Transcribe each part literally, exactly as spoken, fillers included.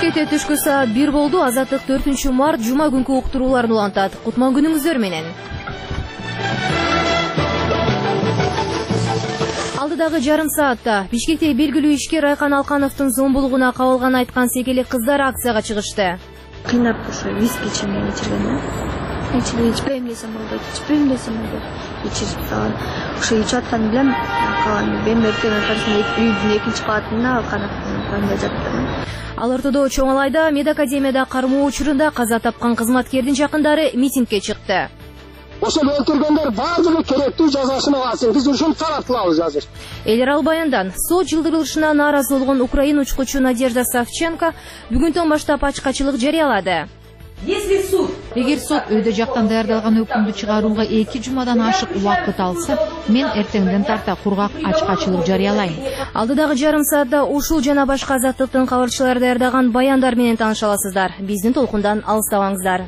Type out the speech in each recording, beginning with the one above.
Бишкекте түшкү саат бир болду. Азаттык төртүнчү март жума күнкү уктурууларын улантат. Кутман күнүңүздөр менен. Алдыдагы жарым саатта Бишкекте белгилүү ишкер Айкан Алкановдун зомбулугуна кабылган айткан секелек кыздар акцияга чыгышты. Кыйнап ушу виски ичемей ичирген да. Ичип ичпейм десем болбойт, ичпейм десем болбойт. Ичирип салган. Ушу ичип аткан билем, калган мен эртең ортосунда үйдүн экинчи кабатында Алкановдун койунда жаттым. Ал ортодо Чоң Алайда медакадемияда кармоо учурунда каза тапкан кызматкердин жакындары митингге чыкты. Ошол өлтүргөндөр баардыгы керектүү жазасын алсын. Биз ушуну талап кылабыз азыр. Эл арал баяндан сот жылдырылышына нааразы болгон украин учкучу Надежда Савченко бүгүндөн баштап ачкачылык жарыялады. Если суд Эгер сот өйдө жактан даярдалган өкүмдү чыгарууга эки жумадан ашык убакыт алса, мен эртеңден тарта кургак ачкачылык жарыялайм. Алдыдагы жарым саатта ушул жана башка азаттыктын кабарчылары даярдаган баяндар менен тааныша аласыздар. Биздин толкундан алыстабаңыздар.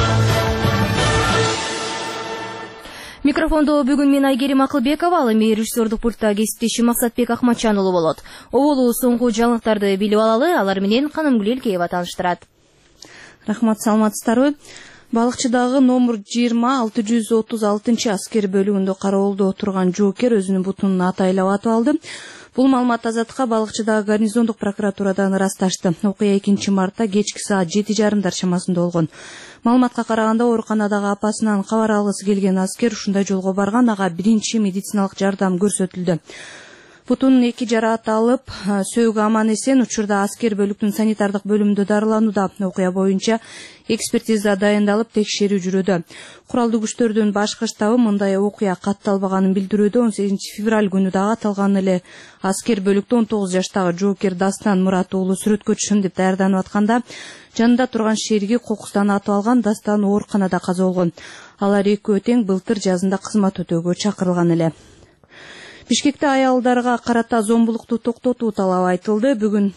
Микрофондо бүгүн мен Айгерим Акылбекова, ал эми режиссердук пультта кесиптешим Максатбек Акматжан уулу болот. Оболу соңку жаңылыктарды билип алалы, алар менен Канымгүл Элкеева тааныштырат. Рахмат, саламатсыздарбы? Балыкчыдагы номер жыйырма алты жүз отуз алтынчы аскер бөлүгүндө кароолдо отурган жоокер өзүнүн бутун атайлап атып алды. Бул маалымат Азаттыкка Балыкчыдагы гарнизондук прокуратурадан ырасташты. Окуя экинчи мартта кечки саат жети жарымдар чамасында болгон. Маалыматка караганда, ооруканадагы апасынан кабар алгысы келген аскер ушундай жолго барган, ага биринчи медициналык жардам көрсөтүлдү. Бутунун эки жараат алып, сөөгү аман эсен, учурда аскер бөлүктүн санитардык бөлүмүндө дарыланууда. Окуя боюнча экспертиза дайындалып, текшерүү жүрүүдө. Куралдуу күчтөрдүн башкы штабы мындай окуя катталбаганын билдирүүдө. он сегизинчи февраль күнү дагы аталган эле аскер бөлүктө он тогуз жаштагы жоокер Дастан Мурат уулу сүрөткө түшөм деп даярданып атканда, жанында турган шериги кокустан атып алган. Дастан ооруканада каза болгон. Алар экөө тең былтыр жазында кызмат өтөөгө чакырылган эле. Бишкекте аялдарга карата зомбулукту токтотуу талабы айтылды. Бүгүн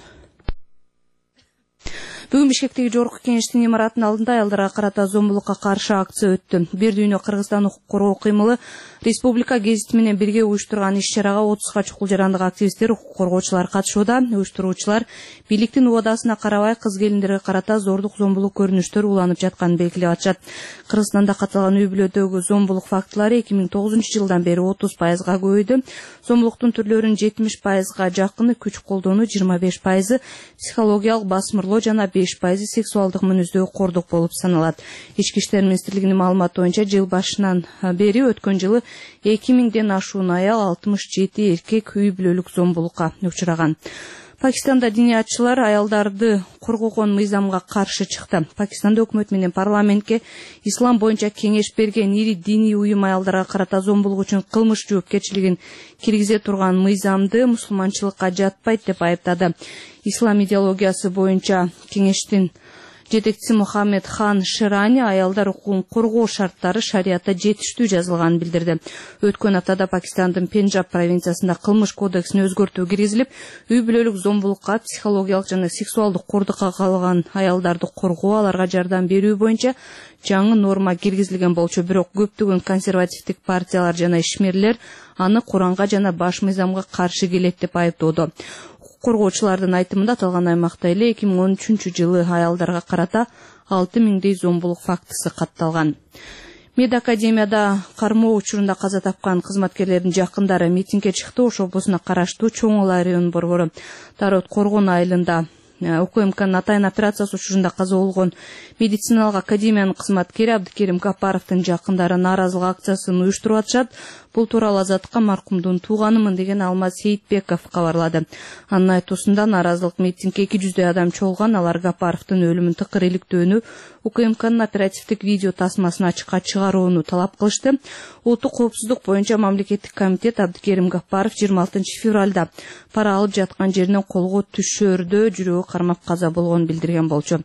Бүгүн Бишкектеги жогорку кеңештин имаратынын алдында аялдарга карата зомбулукка каршы акция өттү. Бир дүйнө Кыргызстан укук коргоо кыймылы Республика гезити менен бирге уюштурган иш-чарага отузга чукул жарандык активисттер, укук коргоочулар катышууда. Уюштуруучулар бийликтин убадасына карабай кыз келиндерге карата зордук зомбулук көрүнүштөр уланып жатканын белгилеп атышат. Кыргызстанда катталган үй бүлөдөгү зомбулук фактылары эки миң тогузунчу жылдан бери отуз пайызга көбөйдү. Зомбулуктун түрлөрүнүн жетимиш пайызга жакыны күч колдонуу, жыйырма беш пайызы психологиялык басмырлоо жана беш пайызы сексуалдык мүнөздөгү кордук болуп саналат. Ички иштер министрлигинин маалыматы боюнча жыл башынан бери өткөн жылы эки миңден ашуун аял, алтымыш жети эркек үй бүлөлүк зомбулукка учураган. Пакистанда диниятчылар аялдарды коргогон мыйзамга каршы чыкты. Пакистанда өкмөт менен парламентке ислам боюнча кеңеш берген ири диний уюм аялдарга карата зомбулук үчүн кылмыш жоопкерчилигин киргизе турган мыйзамды мусулманчылыкка жатпайт деп айыптады. Ислам идеологиясы боюнча кеңештин жетекчиси Мухаммед Хан Ширани аялдар укугун коргоо шарттары шариятта жетиштүү жазылганын билдирди. Өткөн аптада Пакистандын Пенджаб провинциясында кылмыш кодексине өзгөртүү киргизилип, үй бүлөлүк зомбулукка, психологиялык жана сексуалдык кордукка калган аялдарды коргоо, аларга жардам берүү боюнча жаңы норма киргизилген болчу. Бирок көптөгөн консервативдик партиялар жана ишмерлер аны Куранга жана баш мыйзамга каршы келет деп айыптоодо. Коргоочулардын айтымында аталган аймакта эле эки миң он үчүнчү жылы аялдарга карата алты миңдей зомбулук фактысы катталган. Медакадемияда кармоо учурунда каза тапкан кызматкерлердин жакындары митингге чыкты. Ош облусуна караштуу Чоң Алай районунун борбору Тарот Коргон айылында УКМКнын атайын операциясы учурунда каза болгон медициналык академиянын кызматкери Абдыкерим Капаровдун жакындары нааразылык акциясын уюштуруп атышат. Бул тууралуу Азаттыкка маркумдун тууганымын деген Алмаз Сейитбеков кабарлады. Анын айтуусунда нааразылык митингге эки жүздөй адам чогулган. Алар Капаровдун өлүмүн тыкыр иликтөөнү, УКМКнын оперативдик видео тасмасын ачыкка чыгарууну талап кылышты. Улуттук коопсуздук боюнча мамлекеттик комитет Абдыкерим Капаров жыйырма алтынчы февралда пара алып жаткан жеринен колго түшөрдө жүрөгү кармап каза болгонун билдирген болчу.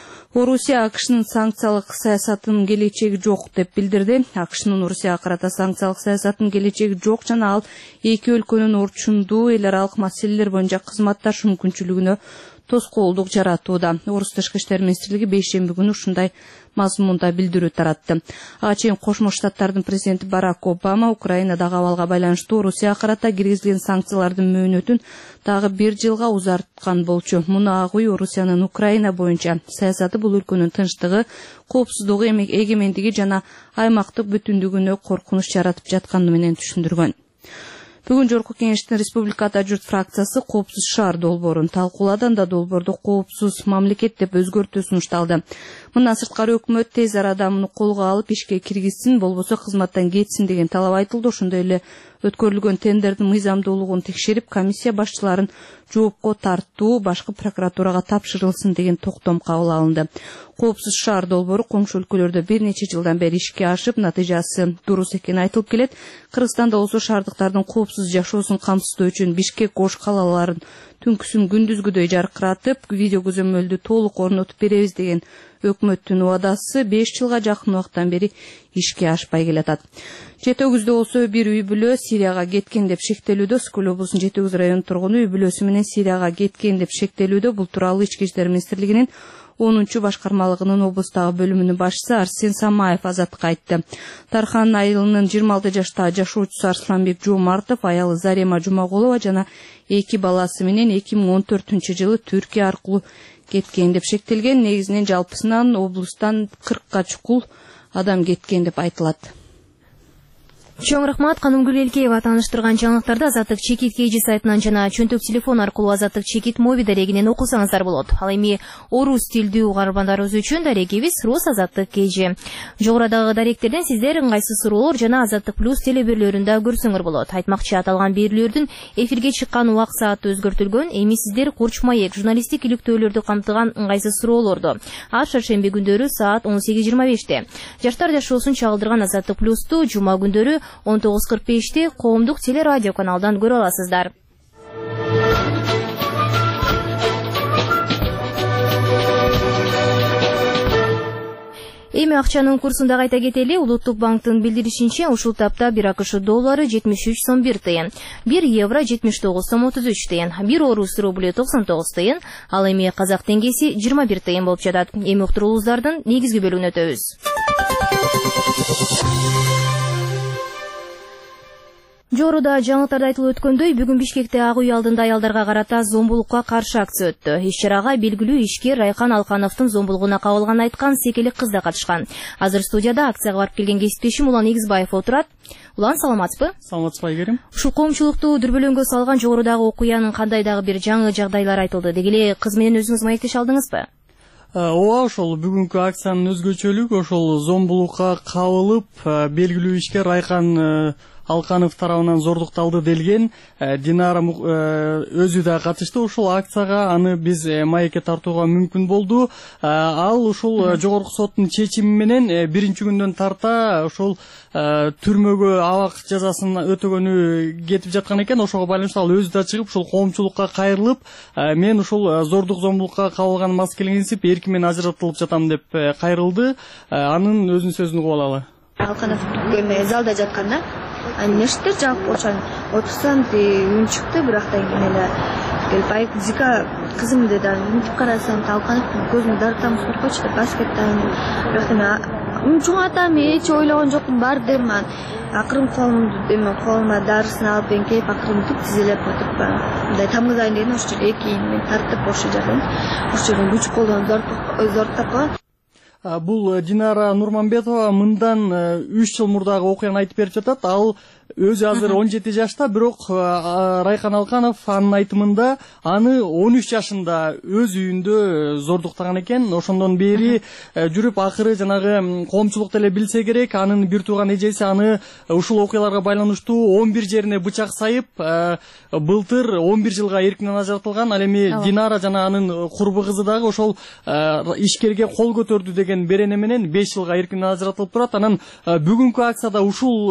Орусия АКШнын санкциялык саясатынын келечеги жок деп билдирди. АКШнын Орусияга карата санкциялык саясатынын келечеги жок жана ал эки өлкөнүн орчундуу эл аралык маселелер боюнча кызматташуу мүмкүнчүлүгүнө тоскоолдук жаратууда. Орус тышкы иштер министрлиги бейшемби күнү ушундай мазмунда билдирүү таратты. Ага чейин Кошмо Штаттардын президенти Барак Обама Украинадагы абалга байланыштуу Русияга карата киргизилген санкциялардын мөөнөтүн дагы бир жылга узарткан болчу. Муну ак үй Русиянын Украина боюнча саясаты бул өлкөнүн тынчтыгы, коопсуздугу, эгемендиги жана аймактык бүтүндүгүнө коркунуч жаратып жатканы менен түшүндүргөн. Бүгүн жогорку кеңештин Республикада журт фракциясы коопсуз шаар долбоорун талкуулады. Анда долбоорду коопсуз мамлекет деп өзгөртүү сунушталды. Мындан сырткары өкмөт тез арада муну колго алып ишке киргизсин, болбосо кызматтан кетсин деген талап айтылды. Ошондой эле өткөрүлгөн тендердин мыйзамдуулугун текшерип, комиссия башчыларын жоопко тартуу башкы прокуратурага тапшырылсын деген токтом кабыл алынды. Коопсуз шаар долбоору коңшу өлкөлөрдө бир нече жылдан бери ишке ашып, натыйжасы дурус экени айтылып келет. Кыргызстанда болсо шаардыктардын коопсуз жашоосун камсыздоо үчүн Бишкек, Ош калаларын түнкүсүн күндүзгүдөй жаркыратып, видео көзөмөлдү толук орнотуп беребиз деген өкмөттүн убадасы беш жылга жакын убакыттан бери ишке ашпай келатат. Жети Өгүздө болсо бир үй бүлө Сирияга кеткен деп шектелүүдө. Скөл облусунун Жети Өгүз районунун тургуну үй бүлөсү менен Сирияга кеткен деп шектелүүдө. Бул тууралуу Ички иштер министрлигинин онунчу башкармалыгынын облустагы бөлүмүнүн башчысы Арсен Самаев Азатка айтты. Тархан айылынын жыйырма алты жаштагы жашоочусу Арсланбек Жомартов, аялы Зарема Жумагулова жана эки баласы менен эки миң он төртүнчү жылы Түркия аркылуу кеткен деп шектелген. Негизинен жалпысынан облустан кыркка чукул адам кеткен деп айтылат. Чоң рахмат. Канымгүл Элкеева тааныштырган жаңылыктарды Азаттык Чекит Кейжи сайтынан жана чөнтөк телефон аркылуу Азаттык Чекит моби дарегинен окусаңыздар болот. Ал эми орус тилдүү угармандарыбыз үчүн дарегибиз Рус Азаттык Кейжи. Жогорудагы даректерден сиздер ыңгайсыз суроолор жана Азаттык плюс телеберлөрүндө көрсөңөр болот. Айтмакчы, аталган берүүлөрдүн эфирге чыккан убак сааты өзгөртүлгөн. Эми сиздер Курч маек журналисттик иликтөөлөрдү камтыган ыңгайсыз суроолорду ар шаршемби күндөрү саат он сегиз жыйырма беште, жаштар жашоосун чагылдырган Азаттык плюсту жума күндөрү он тогуз кырк беште коомдук телерадио каналдан көрө аласыздар. Эми акчанын курсун да кайта кетели. Улуттук банктын билдиришинче, ушул тапта бир АКШ доллары жетимиш үч сом бир тыйын, бир евро жетимиш тогуз сом отуз үч тыйын, бир орус рублю токсон тогуз тыйын, ал эми казак теңгеси жыйырма бир тыйын болуп жатат. Эми уктуруулуңуздардын негизги бөлүгүнө өтөбүз. Жогоруда жаңылыктарда айтылып өткөндөй, бүгүн Бишкекте Ак үй алдында аялдарга карата зомбулукка каршы акция өттү. Иш-чарага белгилүү ишкер Райкан Алкановдун зомбулугуна кабылган айткан Секелек кыз да катышкан. Азыр студияда акцияга барып келген кесиптешим Улан Эгизбаев отурат. Улан, саламатсызбы? Саламатсызбы, Айгерим. Ушул коомчулукту дүрбөлөңгө салган жогорудагы окуянын кандай дагы бир жаңы жагдайлар айтылды. Деги эле кыз менен өзүңүз маектеше алдыңызбы? Ооба, ошол бүгүнкү акциянын өзгөчөлүгү ошол зомбулукка кабылып, белгилүү ишкер Райкан Алканов тарабынан зордукталды делген Динара өзү да катышты ушул акцияга. Аны биз маекке тартууга мүмкүн болду. Ал ушул жогорку соттун чечими менен биринчи күндөн тарта ушул түрмөгө абак жазасын өтөгөнү кетип жаткан экен. Ошого байланыштуу ал өзү да чыгып ушул коомчулукка кайрылып, мен ушул зордук зомбулукка кабылганым мас келгенсип эркин менен ажыратылып жатам деп кайрылды. Анын өзүнүн сөзүн угуп алалы. Алканов залда жатканда Нешті жауап қошан отырсам үн шықты, бірақтан кейін келіп айып зика қызым деді. Үntіп қарасам Алканов көзімді дарытам қорқочты баскеттен. Бірақтан жоңатам, еш ойлаған жоқпын, бар дем. Ақырым қолыма дарысын алып бен келіп, ақырым түп тізелеп отырып. Тамызайын дедім, осы жерге кейін мен тартып осы жерден. Осы жерден күш қолдан зорттап қойған. Бул Динара Нурманбетова мындан үч жыл мурдагы окуяны айтып берип жатат. Ал өзү азыр он жети жашта, бирок Райкан Алканов анын айтымында аны он үч жашында өз үйүндө зордуктаган экен. Ошондон бери жүрүп, акыры жанагы коомчулук деле билсе керек, анын бир тууган эжеси аны ушул окуяларга байланыштуу он бир жерине бычак сайып, былтыр он бир жылга эркинен ажыратылган. Ал эми Динара жана анын курбу кызы дагы ошол ишкерге кол көтөрдү деген берене менен беш жылга эркинен ажыратылып турат. Анан бүгүнкү акцияда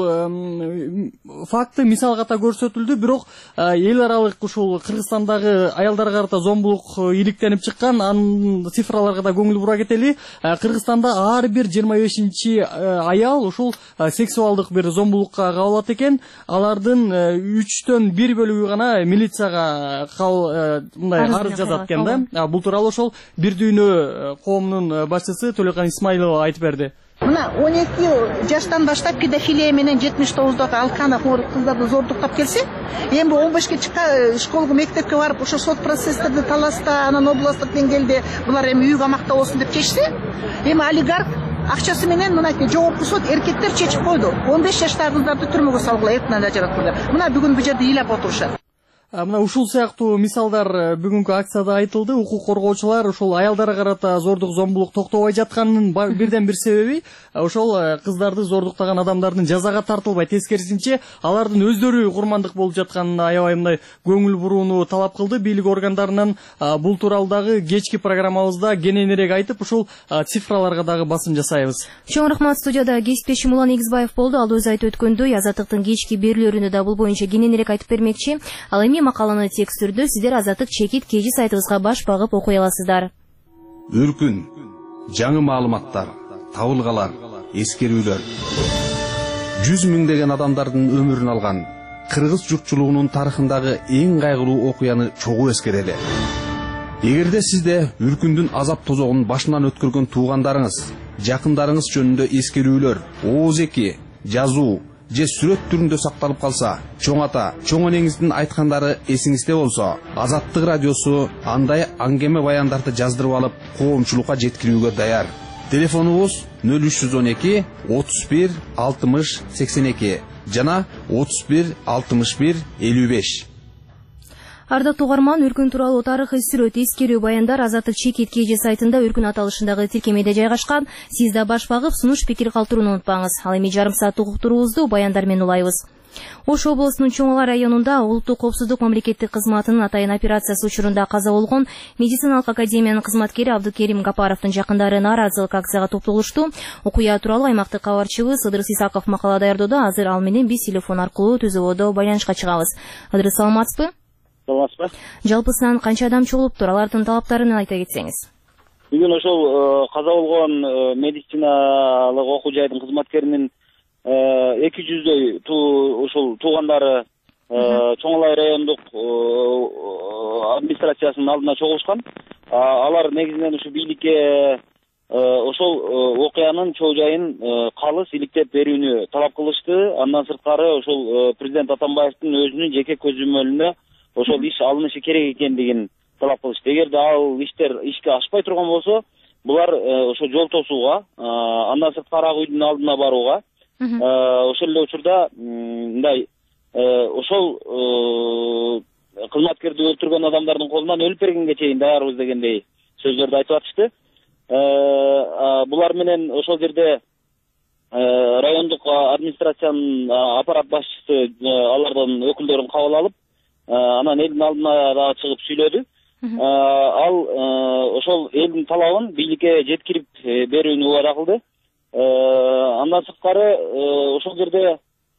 ушул факты мисал ката көрсөтүлдү, бирок эл аралык ушул Кыргызстандагы аялдарга карата зомбулук иликтенип чыккан. Анын цифраларга да көңүл бура кетели. Кыргызстанда ар бир жыйырма бешинчи аял ушул сексуалдык бир зомбулукка кабылат экен. Алардын үчтөн бир бөлүгү гана милицияга мындай арыз жазат экен да. Бул тууралуу ошол Бир дүйнө коомунун башчысы Төлөбай Республика Исмаилова айтып берди. Мына он эки жаштан баштап педофилия менен жетимиш тогуздагы алканов кыздарды зордуктап келсе, эми он бешке чыкка школго, мектепке барып ошо сот процесстерди таласта, анан областтык деңгээлде булар эми үй камакта болсун деп чечсе, эми олигарх акчасы менен мынакей жогорку сот эркектер чечип койду. он беш жаштагы кыздарды түрмөгө салгыла, эртинен ажыраткыла. Мына бүгүн бул жерде ыйлап отурушат. Мына ушул сыяктуу мисалдар бүгүнкү акцияда айтылды. Укук коргоочулар ушул аялдарга карата зордук зомбулук токтобой жатканынын бирден бир себеби ошол кыздарды зордуктаган адамдардын жазага тартылбай, тескерисинче алардын өздөрү курмандык болуп жатканына аябай мындай көңүл бурууну талап кылды. Бийлик органдарынан бул тууралдагы кечки программабызда кененирээк айтып, ушул цифраларга дагы басым жасайбыз. Чоң рахмат. Студияда кесиптешим Улан Эгизбаев болду. Ал өзү айтып өткөндөй, Азаттыктын кечки берүүлөрүндө да бул боюнча кененирээк айтып бермекчи. Ал эми макаланы текст түрдө сиздер Азаттык чекит кежи сайтыбызга баш багып окуй аласыздар. Үркүн, жаңы маалыматтар, табылгалар, эскерүүлөр. жүз миңдеген адамдардын өмүрүн алган кыргыз журтчулугунун тарыхындагы эң кайгылуу окуяны чогуу эскерели. Эгерде сизде үркүндүн азап тозогун башынан өткөргөн туугандарыңыз, жакындарыңыз жөнүндө эскерүүлөр, ооз-эки, жазуу же сүрөт түрүндө сакталып калса, чоң ата, чоң энеңиздин айткандары эсиңизде болсо, Азаттык радиосу андай аңгеме баяндарды жаздырып алып, коомчулукка жеткирүүгө даяр. Телефонубуз нөл үч жүз он эки отуз бир алтымыш сексен эки жана отуз бир алтымыш бир элүү беш. Ардактуу угарман, Үркүн тууралуу тарыхый сүрөт, эскерүү баяндар Азаттык чекит кежи сайтында Үркүн аталышындагы тиркемеде жайгашкан. Сиз да баш багып, сунуш пикир калтырууну унутпаңыз. Ал эми жарым сааттык уктуруубузду баяндар менен улайбыз. Ош облусунун Чоң Ала районунда улуттук коопсуздук мамлекеттик кызматынын атайын операциясы учурунда каза болгон медициналык академиянын кызматкери Абдыкерим Гапаровдун жакындары нааразылык акцияга топтолушту. Окуя тууралуу аймактык кабарчыбыз Ыдырыс Исаков макала даярдоодо. Азыр ал менен биз телефон аркылуу түзүүбөдө байланышка чыгабыз. Ыдырыс, саламатсызбы? Саламатсызбы? Жалпысынан канча адам чогулуптур? Алардын талаптарын айта кетсеңиз. Бүгүн ошол каза болгон медициналык окуу жайдын кызматкеринин эки жүздөй ушул туугандары Чоң Ала райондук администрациясынын алдына чогулушкан. Алар негизинен ушу бийликке ошол окуянын чоо жайын калыс иликтеп берүүнү талап кылышты. Андан сырткары ошол президент Атамбаевдин өзүнүн жеке көзөмөлүнө ошол иш алынышы керек экендигин талап кылышты. Эгерде ал иштер ишке ашпай турган болсо, булар ошо жол тосууга, андан сырткары үйдүн алдына барууга, ошол эле учурда мындай ошол кызматкерди өлтүргөн адамдардын колунан өлүп бергенге чейин даярбыз дегендей сөздөрдү айтып атышты. Булар менен ошол жерде райондук администрациянын аппарат башчысы алардын өкүлдөрүн кабыл алып, анан элдин алдына да чыгып сүйлөдү. Ал ошол элдин талабын бийликке жеткирип берүүнү убада кылды. Андан сырткары ошол жерде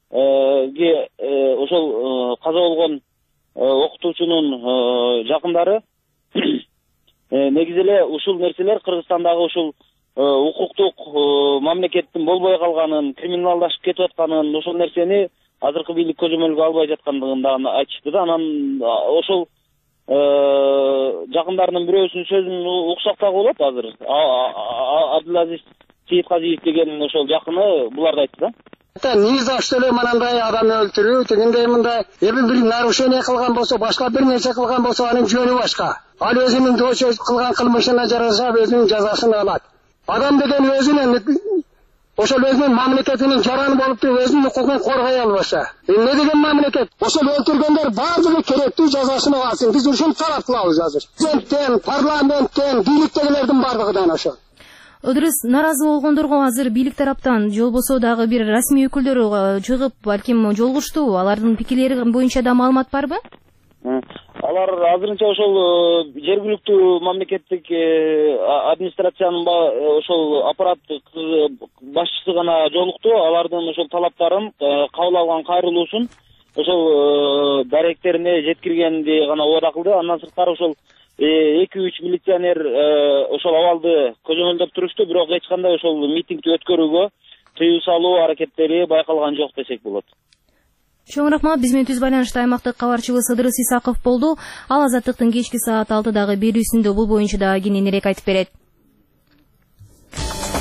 ошол каза болгон окутуучунун жакындары негизи эле ушул нерселер Кыргызстандагы ушул укуктук мамлекеттин болбой калганын, криминалдашып кетип атканын, ошол нерсени азыркы бийлик көзөмөлгө албай жаткандыгын да айтышты да. Анан ошол жакындарынын бирөөсүнүн сөзүн уксак дагы болот азыр. Абдулазиз Сейитказиев деген ошол жакыны буларды айтты да. Ни за что эле мындай адам өлтүрүү, тигиндей мындай эми бир нарушение кылган болсо, башка бир нерсе кылган болсо, анын жөнү башка. Ал өзүнүн кылган кылмышына жараша өзүнүн жазасын алат. Адам деген өзүнүн ошол өзүнүн мамлекетинин жараны болуп туруп өзүнүн укугун коргой албаса, эмне деген мамлекет? Ошол өлтүргөндөр баардыгы керектүү жазасын алсын. Биз ушуну талап кылабыз азыр. Президенттен, парламенттен, бийликтегилердин баардыгынан ошол. Ыдырыс, нааразы болгондорго азыр бийлик тараптан же болбосо дагы бир расмий өкүлдөр чыгып, балким жолугушту. Алардын пикирлери боюнча да маалымат барбы? Алар азырынча ошол жергиликтүү мамлекеттик администрациянын ошол аппараттык башчысы гана жолукту. Алардын ошол талаптарын кабыл алган кайрылуусун ошол даректерине жеткиргенди гана убада кылды. Андан сырткары ошол эки үч милиционер ошол абалды көзөмөлдөп турушту, бирок эч кандай ошол митингди өткөрүүгө тыюу салуу аракеттери байкалган жок десек болот. Чоң рахмат. Биз менен түз байланышта аймактык кабарчыбыз Ыдырыс Исаков болду. Ал Азаттыктын кечки саат алтыдагы берүүсүндө бул боюнча да кененирээк айтып берет.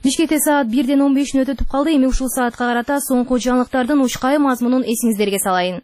Бишкекте саат бирден он беш мүнөт өтүп калды. Эми ушул саатка карата соңку жаңылыктардын учкай мазмунун эсиңиздерге салайын.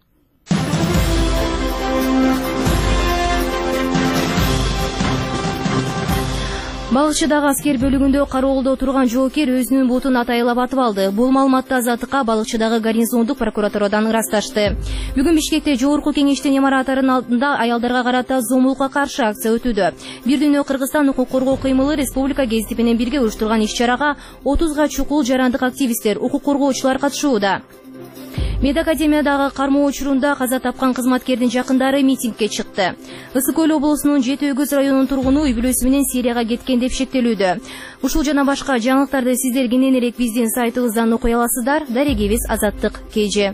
Балыкчыдагы аскер бөлүгүндө кароолдо турган жоокер өзүнүн бутун атайылап атып алды. Бул маалыматты Азаттыкка Балыкчыдагы гарнизондук прокуратурадан ырасташты. Бүгүн Бишкекте жогорку кеңештин имаратынын алдында аялдарга карата зомбулукка каршы акция өтүүдө. Бир дүйнө Кыргызстан укук коргоо кыймылы Республика гезити менен бирге уюштурган иш-чарага отузга чукул жарандык активисттер, укук коргоочулар катышууда. Медакадемиядагы кармоо учурунда каза тапкан кызматкердин жакындары митингге чыкты. Ысык Көл облусунун Жети Өгүз районунун тургуну үй бүлөсү менен Сирияга кеткен деп шектелүүдө. Ушул жана башка жаңылыктарды сиздер кененирээк биздин сайтыбыздан окуй аласыздар. Дарегибиз Азаттык КЖ.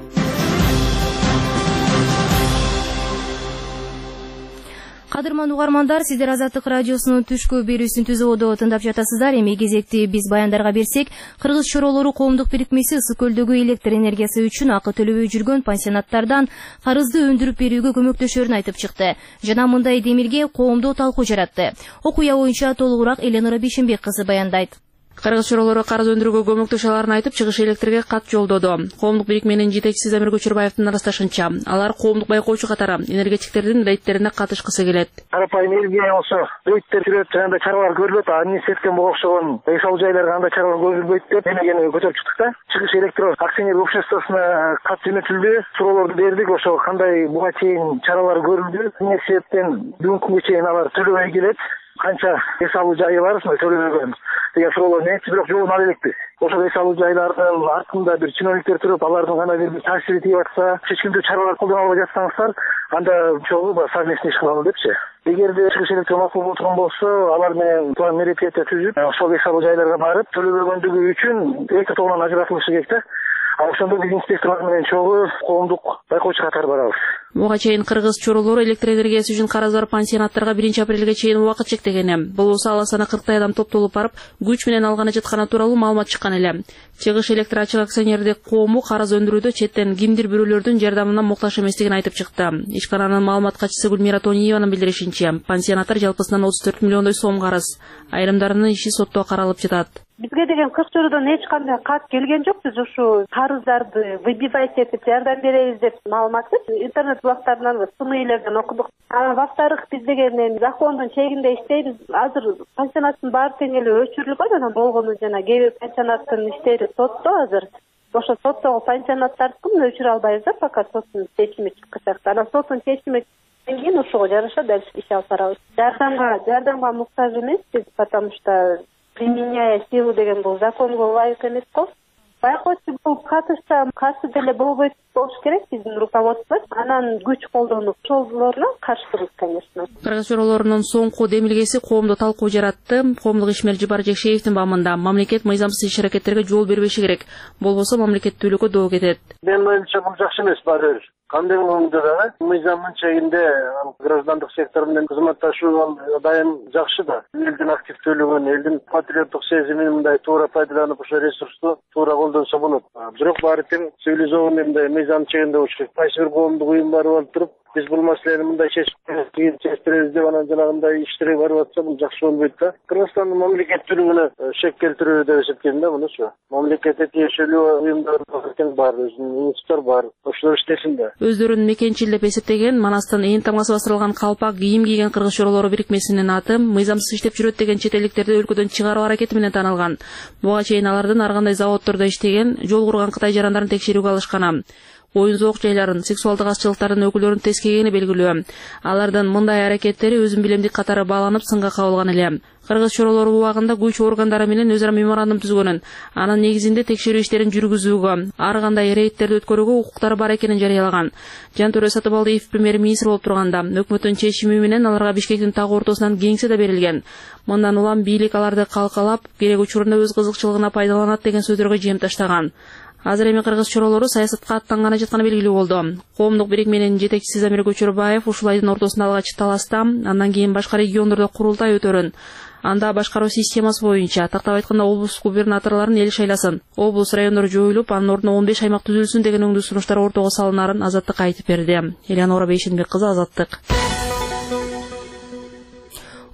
Кадырман угармандар, сиздер Азаттык радиосунун түшкү берүүсүн түзүүдө тыңдап жатасыздар. Эми кезекти биз баяндарга берсек, Кыргыз чоролору коомдук бирикмеси Ысык Көлдөгү электр энергиясы үчүн акы төлөбөй жүргөн пансионаттардан карызды өндүрүп берүүгө көмөктөшөрүн айтып чыкты. Жана мындай демилге коомдо талкуу жаратты. Окуя боюнча толугураак Эленора Бишимбек кызы баяндайт. Кыргыз чоролору карыз өндүрүүгө көмөктөшө аларын айтып, чыгыш электрге кат жолдоду. Коомдук бирикменин жетекчиси Замир Көчөрбаевдин ырасташынча, алар коомдук байкоочу катары энергетиктердин рейдтерине катышкысы келет. Карапайым элге болсо рейдтер жүрөт, жана чаралар көрүлөт, административден буга окшогон үй салуу жайларга андай чаралар көрүлбөйт деп эмегени көтөрүп чыктык да. Чыгыш электро акционер обществосуна кат жөнөтүлдү, суроолорду бердик, ошо кандай буга чейин чаралар көрүлдү. Эмне себептен бүгүнкү күнгө чейин алар төлөбөй келет. Канча эс алуу жайы бар, төлөбөгөн деген суроолор нечи бирок жообун ала элекпиз. Ошол эс алуу жайлардын артында бир чиновниктер туруп, алардын кандайдыр бир таасири тийип атса, чечкиндүү чаралар колдоно албай жатсаңыздар, анда чогуу совместный иш кылалы депчи. Эгерде чыгыш электр макул боло турган болсо, алар менен план мероприятия түзүп, ошол эс алуу жайларга барып, төлөбөгөндүгү үчүн эки тогунан ажыратылышы керек да. Ал ошондо биз инспекторлор менен чогуу коомдук байкоочу катары барабыз. Буга чейин Кыргыз чоролору электр энергиясы үчүн карыз бар пансионаттарга биринчи апрелге чейин убакыт чектеген. Бул болсо ала саны кырктай адам топтолуп барып, күч менен алганы жатканы тууралуу маалымат чыккан эле. Чыгыш электр ачык акционердик коому карыз өндүрүүдө четтен кимдир бирөөлөрдүн жардамына муктаж эместигин айтып чыкты. Ишкананын маалымат катчысы Гүлмира Тониеванын билдиришинче, пансионаттар жалпысынан отуз төрт миллиондой сом карыз. Айрымдарынын иши сотто каралып жатат. Бизге деген кырк чородон эч кандай кат келген жок. Биз ушу карыздарды выбивать этип жардам беребиз деп маалыматты интернет блогтарынан, сымыйлерден окудук. Анан во-вторых, биз деген закондун чегинде иштейбиз. Азыр пансионаттын баары тең эле өчүрүлгөн, анан болгону жана кээ бир пансионаттын иштери сотто азыр. Ошо соттогу пансионаттардыкын өчүрө албайбыз да, пока соттун чечими чыккачак. Анан соттун чечими кийин ушуга жараша дальше иш алып барабыз. Жардамга, жардамга муктаж эмеспиз, потому что применяя силу деген бул законго ылайык эмес го. Байкоочу бул катышса каршы деле болбойт болуш керек биздин руководство. Анан күч колдонуп ошолорго каршыбыз, конечно. Кыргыз чоролорунун соңку демилгеси коомдо талкуу жаратты. Коомдук ишмер Жибар Жекшеевдин баамында мамлекет мыйзамсыз иш-аракеттерге жол бербеши керек. Болбосо мамлекеттүүлүккө доо кетет. Мен оюмча бул жакшы эмес баары. Кандай болгондо да мыйзамдын чегинде граждандык сектор менен кызматташуу дайым жакшы да. Элдин активдүүлүгүн, элдин патриоттук сезимин мындай туура пайдаланып, ошо ресурсту туура колдонсо болот. Бирок баары тең цивилизованный мындай мыйзам чегинде болуш керек. Кайсы бир коомдук уюм барып алып туруп, биз бул маселени мындай чечип чечтиребиз деп анан жанагындай иштерге барып атса, бул жакшы болбойт да. Кыргызстандын мамлекеттүүлүгүнө шек келтирүү деп эсептейм да мунусу. Мамлекетке тиешелүү уюмдар бар, өзүнүн институттар бар. Ошолор иштесин да. Өздөрүн мекенчил деп эсептеген, Манастын ээн тамгасы басырылган калпак кийим кийген кыргыз чоролору бирикмесинин аты мыйзамсыз иштеп жүрөт деген чет элдиктерди өлкөдөн чыгаруу аракети менен таанылган. Буга чейин алардын ар кандай заводдордо иштеген, жол курган Кытай жарандарын текшерүүгө алышкан. Оюн зоок жайларын, сексуалдык азчылыктардын өкүлдөрүн тескегени белгилүү. Алардын мындай аракеттери өзүн билемдик катары бааланып сынга кабылган эле. Кыргыз чоролору убагында күч органдары менен өзара меморандум түзгөнүн, анын негизинде текшерүү иштерин жүргүзүүгө, ар кандай рейдтерди өткөрүүгө укуктары бар экенин жарыялаган. Жантөре Сатыбалдиев премьер-министр болуп турганда, өкмөттүн чечими менен аларга Бишкектин тагы ортосунан кеңсе да берилген. Мындан улам бийлик аларды калкалап, керек учурунда өз кызыкчылыгына пайдаланат деген сөздөргө жем таштаган. Азыр эми кыргыз чоролору саясатка аттанганы жатканы белгилүү болду. Коомдук бирикменин жетекчиси Замир Көчөрбаев ушул айдын ортосунда алгач таласта, андан кийин башка региондордо курултай өтөрүн. Анда башкаруу системасы боюнча, тактап айтканда облус губернаторлорун эл шайласын, облус райондор жоюлуп, анын ордуна он беш аймак түзүлсүн деген өңдүү сунуштар ортого салынарын Азаттыкка айтып берди. Эленора Бейшенбек кызы, Азаттык.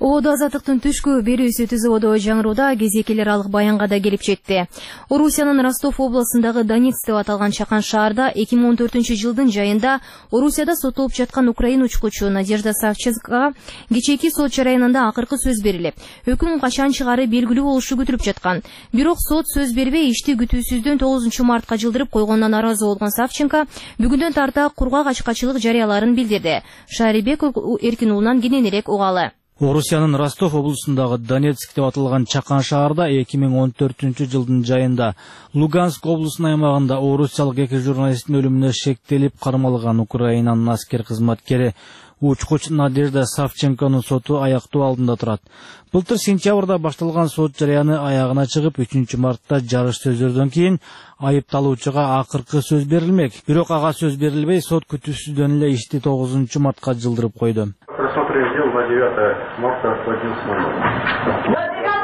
Ободо Азаттыктын түшкү берүүсү түзүүдө жаңырууда кезекелер алык баянга да келип жетти. Орусиянын Ростов областындагы Донецк деп аталган чакан шаарда эки миң он төртүнчү жылдын жайында Орусияда соттолуп жаткан украин учкучу Надежда Савченкога кечээки сот жараянында акыркы сөз берилип, өкүм качан чыгары белгилүү болушу күтүлүп жаткан. Бирок сот сөз бербей ишти күтүүсүздөн тогузунчу мартка жылдырып койгондон наразы болгон Савченко бүгүндөн тарта кургак ачкачылык жарыяларын билдирди. Шарибек Эркин уулунан кененирээк угалы. Орусиянын Ростов облусундагы Донецк деп аталган чакан шаарда эки миң он төртүнчү жылдын жайында Луганск облусунун аймагында орусиялык эки журналисттин өлүмүнө шектелип кармалган Украинанын аскер кызматкери учкуч Надежда Савченконун соту аяктоо алдында турат. Былтыр сентябрда башталган сот жарыяны аягына чыгып, үчүнчү мартта жарыш сөздөрдөн кийин айыпталуучуга акыркы сөз берилмек. Бирок ага сөз берилбей, сот күтүүсүздөн эле ишти тогузунчу мартка жылдырып койду. Предупредил на девятое марта в одиннадцать ноль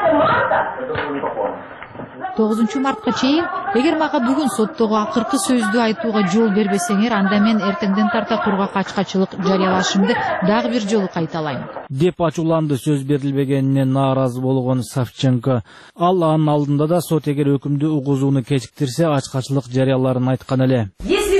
ноль. тогузунчу мартка чейин эгер мага бүгүн соттогу акыркы сөздү айтууга жол бербесеңер, анда мен эртеңден тарта кургак ачкачылык жарыялашымды дагы бир жолу кайталайм деп ачууланды сөз берилбегенине нааразы болгон Савченко. Ал анын алдында да сот эгер өкүмдү угузууну кечиктирсе, ачкачылык жарыяларын айткан эле.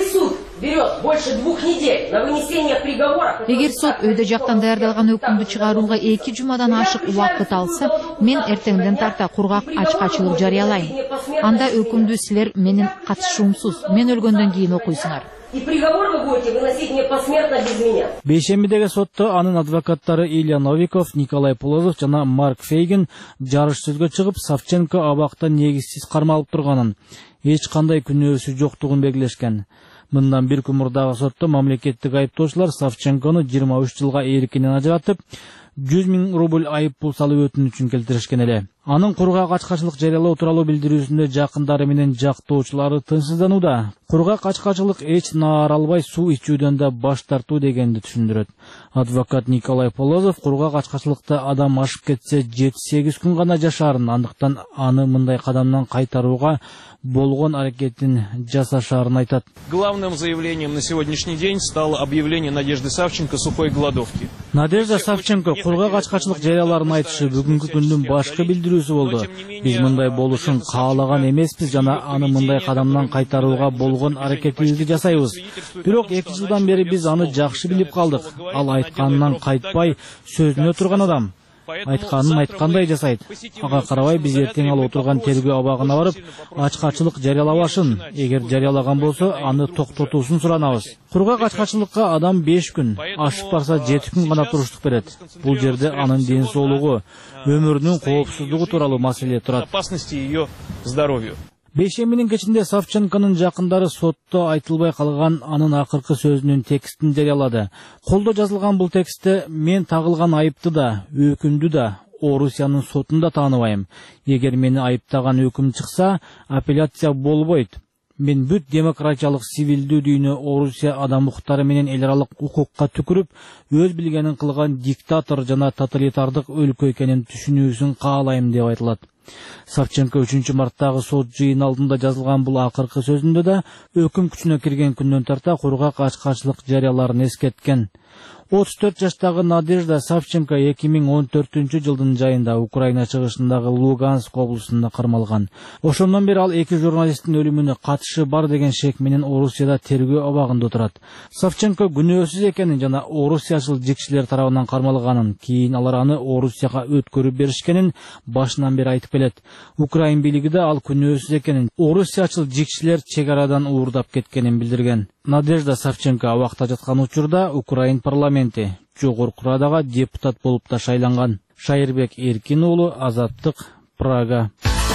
Берет больше двух недель на вынесение приговора. Эгер сот өйдө жактан даярдалган өкүмдү чыгарууга эки жумадан ашык убакыт алса, мен эртеңден тарта кургак ачкачылык жарыялайм. Анда өкүмдү силер менин катышуумсуз, мен өлгөндөн кийин окуйсуңар. И приговор вы будете выносить не посмертно без меня. Бейшембидеги сотто анын адвокаттары Илья Новиков, Николай Полозов жана Марк Фейгин жарыш сөзгө чыгып, Савченко абакта негизсиз кармалып турганын, эч кандай күнөөсү жоктугун белгилешкен. Мындан бир күн мурдагы сотто мамлекеттик айыптоочулар Савченкону жыйырма үч жылга эркинен ажыратып, жүз миң рубль айып пул салуу өтүнүчүн келтиришкен эле. Анын кургак ачкачылык жарыялоо тууралуу билдирүүсүндө жакындары менен жактоочулары тынчсызданууда. Кургак ачкачылык эч наар албай суу ичүүдөн да баш тартуу дегенди түшүндүрөт. Адвокат Николай Полозов кургак ачкачылыкта адам ашып кетсе жети сегиз күн гана жашаарын, андыктан аны мындай кадамдан кайтарууга болгон аракетин жасашаарын айтат. Главным заявлением на сегодняшний день стало объявление Надежды Савченко сухой голодовки. Надежда Савченко кургак ачкачылык жарыяларын айтышы бүгүнкү күндүн башкы билдирүүсү болду. Биз мындай болушун каалаган эмеспиз жана аны мындай кадамдан кайтарууга болгон аракетибизди жасайбыз. Бирок эки жылдан бери биз аны жакшы билип калдык. Ал айтканынан кайтпай, сөзүнө турган адам. Айтканын айткандай жасайт. Ага карабай биз эртең ал отурган тергөө абагына барып, ачкачылык жарыялабашын, эгер жарыялаган болсо, аны токтотуусун суранабыз. Кургак ачкачылыкка адам беш күн, ашып барса жети күн гана туруштук берет. Бул жерде анын ден соолугу, өмүрүнүн коопсуздугу тууралуу маселе турат. Опасности ее здоровью. Бейшембинин кечинде Савченконун жакындары сотто айтылбай калган анын акыркы сөзүнүн текстин жарыялады. Колдо жазылган бул текстте мен тагылган айыпты да, өкүмдү да Орусиянын сотунда тааныбайм. Эгер мени айыптаган өкүм чыкса, апелляция болбойт. Мен бүт демократиялык сивилдүү дүйнө Орусия адам укуктары менен эл аралык укукка түкүрүп, өз билгенин кылган диктатор жана тоталитардык өлкө экенин түшүнүүсүн каалайм деп айтылат. Савченко үчүнчү марттагы сот жыйын алдында жазылган бул акыркы сөзүндө да өкүм күчүнө кирген күндөн тарта кургак ачкачылык жарыяларын эскерткен. отуз төрт жаштагы Надежда Савченко эки миң он төртүнчү жылдын жайында Украина чыгышындагы Луганск облусунда кармалган. Ошондон бери ал эки журналисттин өлүмүнө катышы бар деген шек менен Орусияда тергөө абагында турат. Савченко күнөөсүз экенин жана орусиячыл жекчилер тарабынан кармалганын, кийин алар аны Орусияга өткөрүп беришкенин башынан бери айтып келет. Украин бийлиги да ал күнөөсүз экенин, орусиячыл жекчилер чек арадан уурдап кеткенин билдирген. Надежда Савченко абакта жаткан учурда Украин парламенти жогорку радага депутат болуп да шайланган. Шайырбек Эркин уулу, Азаттык, Прага.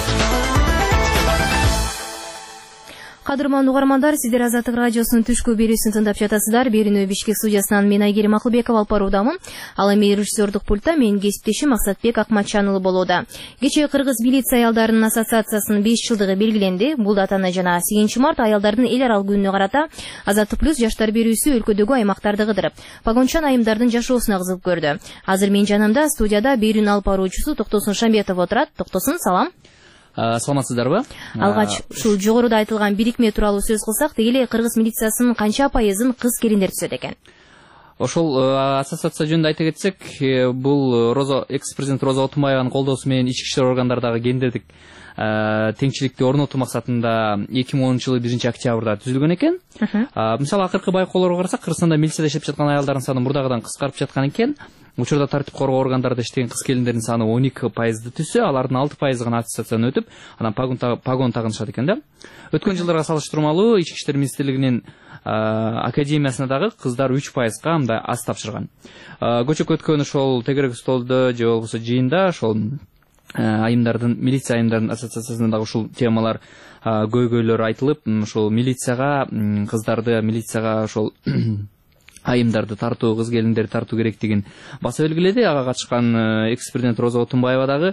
Кадырман угармандар, сиздер Азаттык радиосунун түшкү берүүсүн тыңдап жатасыздар. Берүүнү Бишкек студиясынан мен Айгерим Акылбекова алып баруудамын. Ал эми режиссердук пультта менин кесиптешим Максатбек Акматчанұлы болууда. Кечээ Кыргыз милиция аялдарынын ассоциациясынын беш жылдыгы белгиленди. Бул датаны жана сегизинчи март аялдардын эл аралык күнүнө карата Азаттык плюс жаштар берүүсү өлкөдөгү аймактарды кыдырып, погончан айымдардын жашоосуна кызык көрдү. Азыр менин жанымда студияда берүүнү алып баруучусу Токтосун Шамбетов отурат. Токтосун, салам. Саламатсыздарбы? Алгач ушул жогоруда айтылган бирикме тууралуу сөз кылсак, тегеле Кыргыз милициясынын канча пайызын кыз келиндер түзөт экен? Ошол ассоциация жөнүндө айта кетсек, бул Роза экс-президент Роза Отунбаеванын колдоосу менен ички иштер органдарындагы гендердик теңчиликти орнотуу максатында эки миң онунчу жылы биринчи октябрда түзүлгөн экен. Мисалы акыркы байкоолорго карасак, Кыргызстанда милицияда иштеп жаткан аялдардын саны мурдагыдан кыскарып жаткан экен. Учурда тартип коргоо органдарында иштеген кыз келиндердин саны он эки пайызды түзсө, алардын алты пайызы гана аттестациядан өтүп, анан погон тагынышат экен да. Өткөн жылдарга салыштырмалуу Ички иштер министрлигинин академиясына дагы кыздар үч пайызга мындай аз тапшырган. Көчөк өткөн ошол тегерек столдо же болбосо жыйында ошол айымдардын, милиция айымдардын ассоциациясында дагы ушул темалар көйгөйлөр айтылып, ушул милицияга кыздарды, милицияга ошол айымдарды тартуу, кыз келиндерди тартуу керектигин баса белгиледи. Ага катышкан экс-президент Роза Отунбаева дагы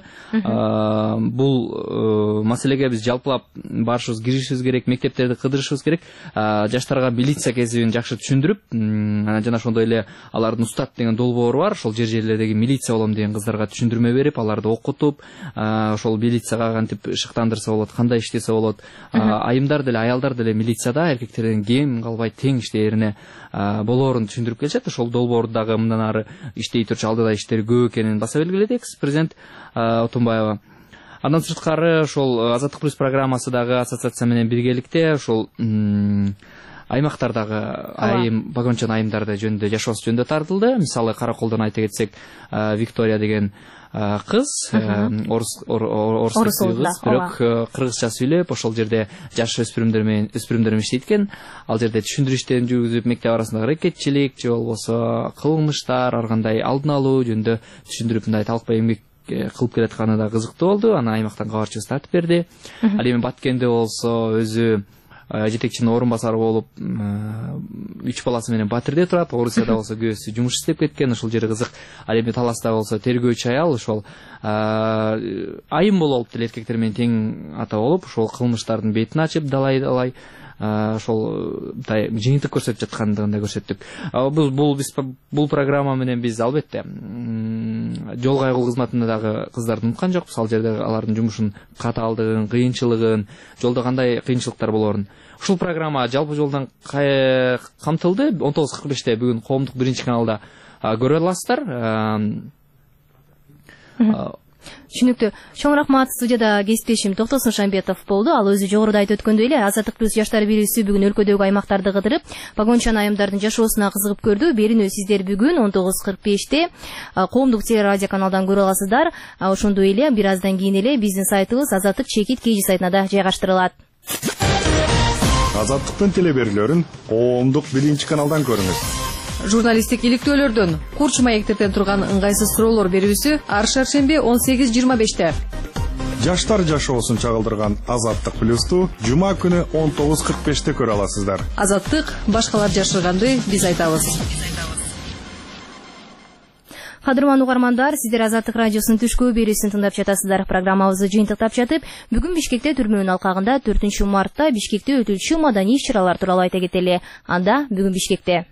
бул маселеге биз жалпылап барышыбыз, киришибиз керек, мектептерди кыдырышыбыз керек, жаштарга милиция кесибин жакшы түшүндүрүп, жана ошондой эле алардын устат деген долбоору бар, ошол жер жерлердеги милиция болом деген кыздарга түшүндүрмө берип, аларды окутуп, ошол милицияга кантип ышыктандырса болот, кандай иштесе болот. Айымдар деле, аялдар деле милицияда эркектерден кем калбай тең иштээрине болоорун түшүндүрүп келишет. Ошол долбоорду дагы мындан ары иштей турчу алдыда иштери көп экенин баса белгиледи экс-президент Отунбаева. Андан сырткары ошол Азаттык плюс программасы дагы ассоциация менен биргеликте ошол аймактардагы айым, погончон айымдарды жөнүндө жашоосу жөнүндө тартылды. Мисалы Караколдон айта кетсек, Виктория деген кыз, орус орус кыз, бирок кыргызча сүйлөп, ошол жерде жаш өспүрүмдөр менен өспүрүмдөр менен иштейт экен. Ал жерде түшүндүрүү иштерин жүргүзүп, мектеп арасындагы аракетчилик же болбосо кылмыштар, ар кандай алдын алуу жөнүндө түшүндүрүп, мындай талкпай эмгек кылып келатканы да кызыктуу болду. Аны аймактан кабарчыбыз тартып берди. Ал эми Баткенде болсо өзү жетекчинин орун басары болуп, үч баласы менен Батирде турат. Орусияда болсо күйөөсү жумуш иштеп кеткен, ушул жери кызык. Ал эми Таласта болсо тергөөчү аял, ошол айым болуп деле эркектер менен тең ата болуп, ошол кылмыштардын бетин ачып, далай-далай ошол жыйынтык көрсөтүп жаткандыгын да көрсөттүк. Бул бул биз бул программа менен биз албетте жол кайгылуу кызматында дагы кыздарды унуткан жокпуз. Ал жерде алардын жумушунун катаалдыгын, кыйынчылыгын, жолдо кандай кыйынчылыктар болоорун. Ушул программа жалпы жолдон камтылды. он тогуз кырк беште бүгүн коомдук биринчи каналда көрө аласыздар. Түшүнүктүү. Чоң рахмат. Студияда кесиптешим Токтосун Шамбетов болду. Ал өзү жогоруда айтып өткөндөй эле Азаттык плюс жаштар бирүүсү бүгүн өлкөдөгү аймактарды кыдырып, погончон айымдардын жашоосуна кызыгып көрдү. Берүүнү сиздер бүгүн он тогуз кырк беште коомдук телерадио каналдан көрө аласыздар. Ошондой эле бир аздан кийин эле биздин сайтыбыз Азаттык чекит kg сайтына да жайгаштырылат. Азаттыктын телеберүүлөрүн коомдук биринчи каналдан көрүңүз. Журналисттик иликтөөлөрдөн, курч маектерден турган ыңгайсыз суроолор берүүсү ар шаршемби он сегиз жыйырма беште. Жаштар жашоосун чагылдырган Азаттык плюсту жума күнү он тогуз кырк беште көрө аласыздар. Азаттык башкалар жашырганды биз айтабыз. Кадырман угармандар, сиздер Азаттык радиосунун түшкү берүүсүн тыңдап жатасыздар. Программабызды жыйынтыктап жатып, бүгүн Бишкекте түрмөнүн алкагында төртүнчү мартта Бишкекте өтүлчү маданий иш-чаралар тууралуу айта кетели. Анда бүгүн Бишкекте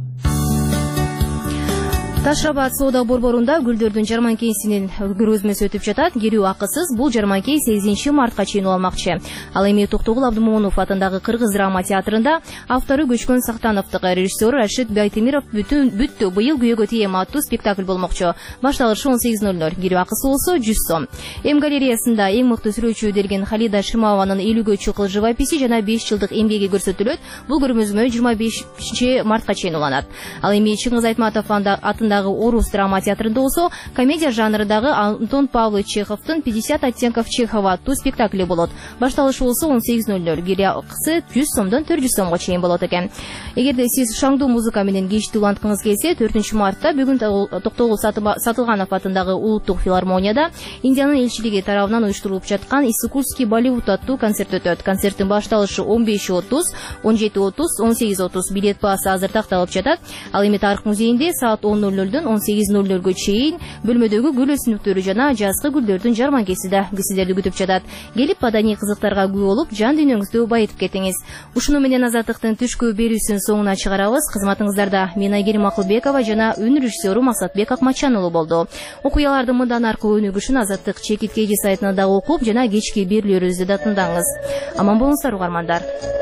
Ташрабад соода борборунда гүлдөрдүн жарманкесинин көргөзмөсү өтүп жатат. Кирүү акысыз. Бул жарманке сегизинчи мартка чейин уланмакчы. Ал эми Токтогул Абдымомунов атындагы Кыргыз драма театрында автору Көчкөн Сактановдук, режиссеру Рашид Байтемиров бүтүн бүттү быйыл күйөөгө тием аттуу спектакль болмокчу. Башталышы он сегиз ноль ноль. Кирүү акысы болсо жүз сом. Эм галереясында эң мыкты сүрөтчү делген Халида Шимованын элүүгө чукул живописи жана беш жылдык эмгеги көрсөтүлөт. Бул көргөзмө жыйырма бешинчи мартка чейин уланат. Ал эми Чыңгыз Айтматов атындагы Орус драма театрында болсо комедия жанрындагы Антон Павлович Чеховдун пятьдесят оттенков Чехова аттуу спектакли болот. Башталышы болсо он сегиз ноль ноль. Кире акысы жүз сомдон төрт жүз сомго чейин болот экен. Эгерде сиз шаңдуу музыка менен кечти уланткыңыз келсе, төртүнчү мартта бүгүн Токтогул Сатылганов атындагы Улуттук филармонияда Индиянын элчилиги тарабынан уюштурулуп жаткан Иссыкульский Болливуд аттуу концерт өтөт. Концерттин башталышы он беш отуз, он жети отуз, он сегиз отуз. Билет баасы азыр такталып жатат. Ал эми Тарых музейинде саат он ноль нольдон он сегиз ноль нольго чейин бөлмөдөгү гүл өсүмдүктөрү жана жазгы гүлдөрдүн жарманкеси да сиздерди күтүп жатат. Келип маданий кызыктарга күбө болуп, жан дүйнөңүздү байытып кетиңиз. Ушуну менен Азаттыктын түшкү берүүсүн соңуна чыгарабыз. Кызматыңыздарда мен Айгерим Акылбекова жана үн режиссеру Максатбек Акматчан уулу болду. Окуялардын мындан аркы өнүгүшүн Азаттык чекит kg сайтына да окуп жана кечки берүүлөрүбүздү да тыңдаңыз. Аман болуңуздар угармандар.